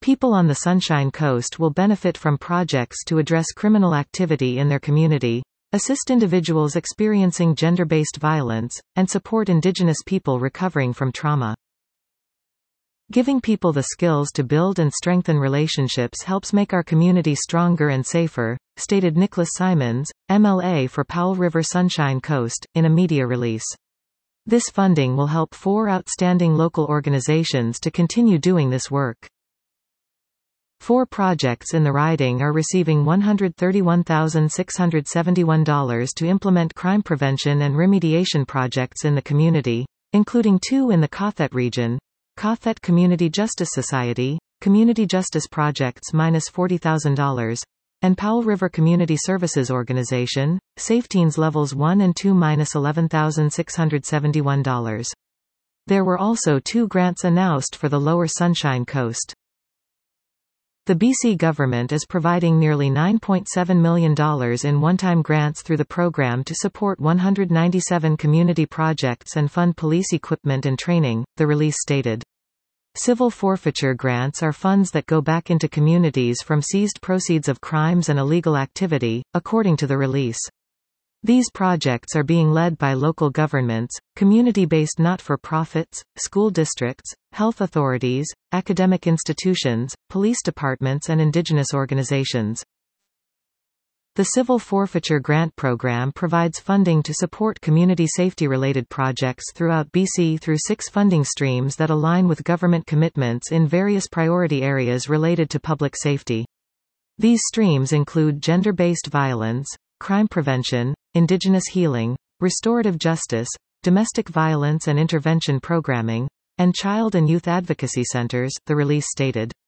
People on the Sunshine Coast will benefit from projects to address criminal activity in their community, assist individuals experiencing gender-based violence, and support Indigenous people recovering from trauma. Giving people the skills to build and strengthen relationships helps make our community stronger and safer, stated Nicholas Simons, MLA for Powell River Sunshine Coast, in a media release. This funding will help 4 outstanding local organizations to continue doing this work. 4 projects in the riding are receiving $131,671 to implement crime prevention and remediation projects in the community, including 2 in the Cothet region: Cothet Community Justice Society, Community Justice Projects -$40,000, and Powell River Community Services Organization, SafeTeens Levels 1 and 2 -$11,671. There were also 2 grants announced for the Lower Sunshine Coast. The BC government is providing nearly $9.7 million in one-time grants through the program to support 197 community projects and fund police equipment and training, the release stated. Civil forfeiture grants are funds that go back into communities from seized proceeds of crimes and illegal activity, according to the release. These projects are being led by local governments, community-based not-for-profits, school districts, health authorities, academic institutions, police departments and Indigenous organizations. The Civil Forfeiture Grant Program provides funding to support community safety-related projects throughout BC through 6 funding streams that align with government commitments in various priority areas related to public safety. These streams include gender-based violence, crime prevention, Indigenous healing, restorative justice, domestic violence and intervention programming, and child and youth advocacy centers, the release stated.